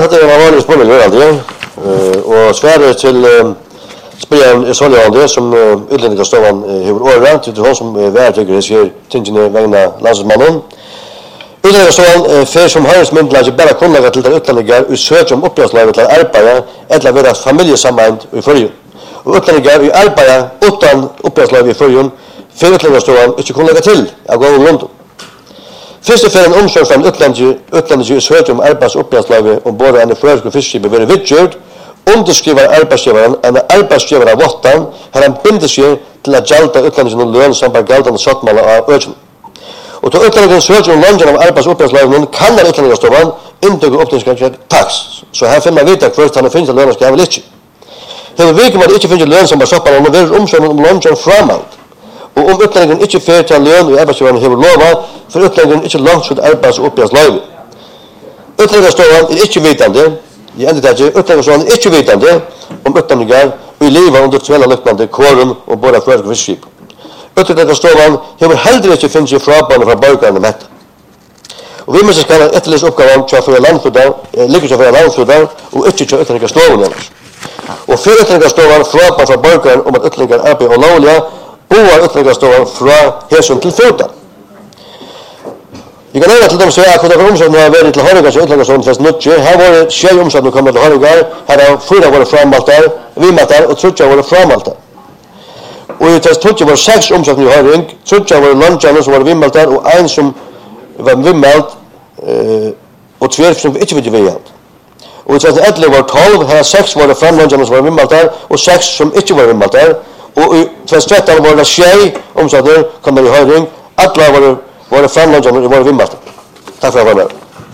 Dette en vanlig spørsmål alltid. Og svaret til spørsmålet sånn som utlendingarstovan har året til hon som værtrykker sier tingene vegna landsmannen. Utlendingarstovan fer som høyresmyndighet bare kunnlaget til den utlendingar og søker om oppgjørslaget til arbeid eller være familiesammenheng i Føroyum. Og utlendingar i arbeid uten oppgjørslaget i Føroyum fer utlendingarstovan ikke kunnlaget til av gående London. Først og fremst omsorg for en utlending i søker om arbeidsoppgjørslaget om både en førersk fiskeskipet være vidtgjørt, underskriver arbeidsgiveren en arbeidsgiver av våttan, her han binder seg til å gjelda utlendingen lønn som bare gjeldende sattmålet av økene. Og til utlendingen søker om lønnen av arbeidsoppgjørslaget kan den utlendingarstovan inntykke opptjenskapsrett taks. Så her finner man vite først han finnes lønn skal han vel ikke. Her virker man ikke finnes lønn som bare sattmålet, og vil omsorg om lønnen framalt. Og om utlendingen ikke fer til lønn og arbeidsgiveren hever lova, for utlendingen ikke langt til arbeids- og oppgjørslaget. Utlendingarstovan ikke vitande, utlendingarstovan ikke vitande om utlendingar i livet under tvella lyktande kåren og både førersk fiskeskip. Utlendingarstovan hever heller ikke finnes i frabane fra borgerne med dette. Og vi måste skal etterlese oppgaven til å føre landfødder, ligger til å føre landfødder, og ikke til utlendingarstovan ellers. Og før utlendingarstovan frabane fra borgerne om at utlendingar arbeider og lovlige, boar utlendingarstovan fra hesum til fotan. Vi kan nevne til dem se at hvordan omsorgen har vært til Høyregar til utlendingarstovan fest nødje. Her var det 6 omsorgen kommet til Høyregar, her har 4 vært framaltar, vimaltar og 3 vært framaltar. Og i test 3 var 6 omsorgen i Høyring, 3 var landjane som var vimaltar og 1 som var vimalt og 2 som ikke var vimalt. Og i test 11 var 12, her 6 var framlandjane som var vimaltar og 6 som ikke var vimaltar. Og i 13 var det 6 omsorgen kommet i Høyring, alle var framlandjane og var vimaltar. Takk for at jeg var med.